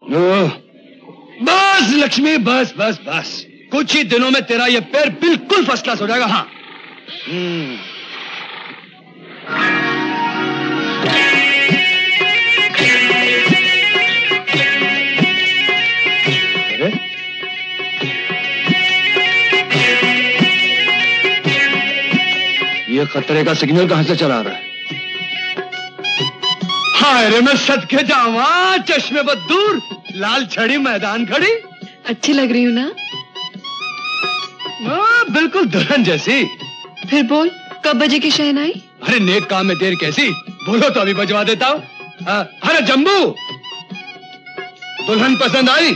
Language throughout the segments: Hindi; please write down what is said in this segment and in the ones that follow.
बस लक्ष्मी, बस बस बस, कुछ ही दिनों में तेरा ये पैर बिल्कुल फर्स्ट क्लास हो जाएगा। हाँ। ये खतरे का सिग्नल कहां से चला रहा है? हाय रे, मैं सदके जावा, चश्मे बदूर, लाल छड़ी मैदान खड़ी। अच्छी लग रही हूँ ना? बिल्कुल दुल्हन जैसी। फिर बोल, कब बजे की शहनाई? अरे नेक काम में देर कैसी, बोलो तो अभी बजवा देता हूँ। अरे जम्बू, दुल्हन पसंद आई?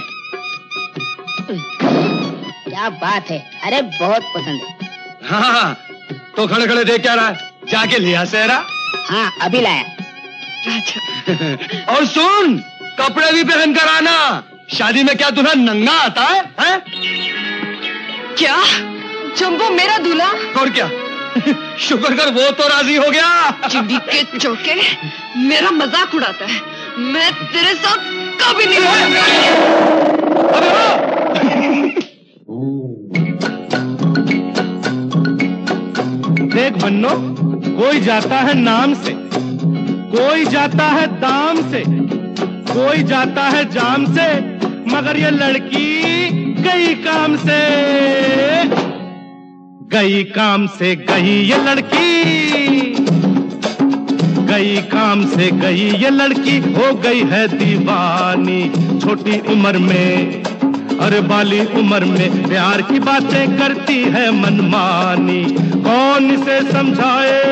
क्या बात है, अरे बहुत पसंद है। हाँ, तो खड़े खड़े देख क्या रहा है, जाके लिया सेहरा। हाँ अभी लाया। अच्छा। और सुन, कपड़े भी पहन कर आना, शादी में क्या दुल्हन नंगा आता है, हैं? क्या जम्बो मेरा दूल्हा? और क्या? शुक्र कर वो तो राजी हो गया। चिड़ी के चौके, मेरा मजाक उड़ाता है, मैं तेरे साथ कभी नहीं देख बन्नो, कोई जाता है नाम से, कोई जाता है दाम से, कोई जाता है जाम से, मगर ये लड़की गई काम से, गई काम से गई ये लड़की, गई काम से गई ये लड़की, हो गई है दीवानी छोटी उम्र में, अरे बाली उम्र में प्यार की बातें करती है मनमानी, कौन इसे समझाए,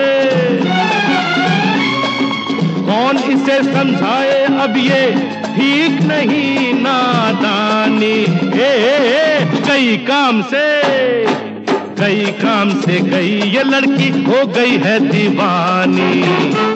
कौन इसे समझाए, अब ये ठीक नहीं नादानी, गई काम से, गई काम से गई ये लड़की, हो गई है दीवानी।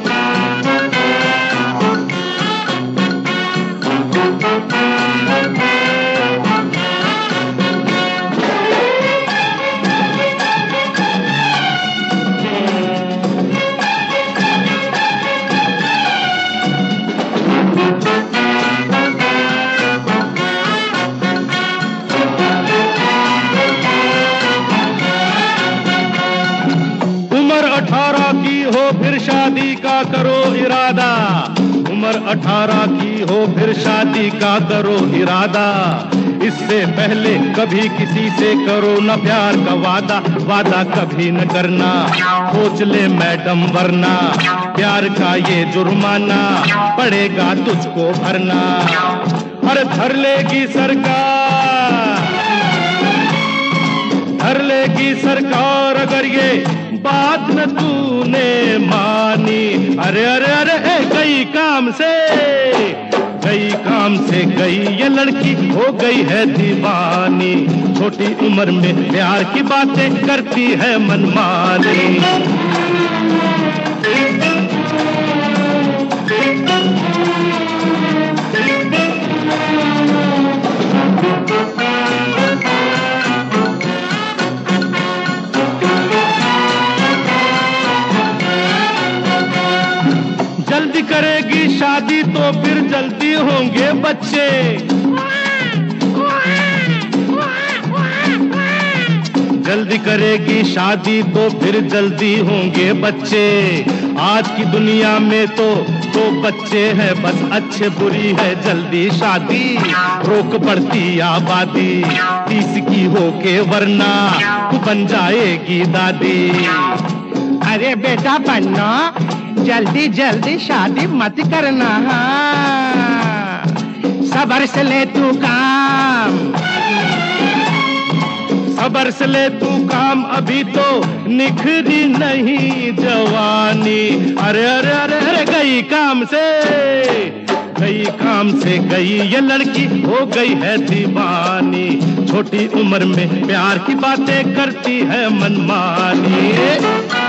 फिर शादी का करो इरादा, उम्र 18 की हो फिर शादी का करो इरादा, इससे पहले कभी किसी से करो न प्यार का वादा, वादा कभी न करना, सोच ले मैडम वरना प्यार का ये जुर्माना पड़ेगा तुझको भरना, अरे धर लेगी सरकार, धर लेगी सरकार अगर ये बात न तूने मानी, अरे अरे अरे गई काम से, गई काम से गई ये लड़की, हो गई है दीवानी, छोटी उम्र में प्यार की बातें करती है मनमानी। जल्दी करेगी शादी तो फिर जल्दी होंगे बच्चे, जल्दी करेगी शादी तो फिर जल्दी होंगे बच्चे, आज की दुनिया में तो बच्चे हैं बस, अच्छे बुरी है जल्दी शादी, रोक पड़ती आबादी 30 की होके वरना तू बन जाएगी दादी। अरे बेटा बन्ना, जल्दी जल्दी शादी मत करना, सब्र से ले तू काम, सब्र से ले तू काम, अभी तो निखरी नहीं जवानी, अरे अरे अरे अरे गई काम से, गई काम से गई ये लड़की, हो गई है दीवानी, छोटी उम्र में प्यार की बातें करती है मनमानी।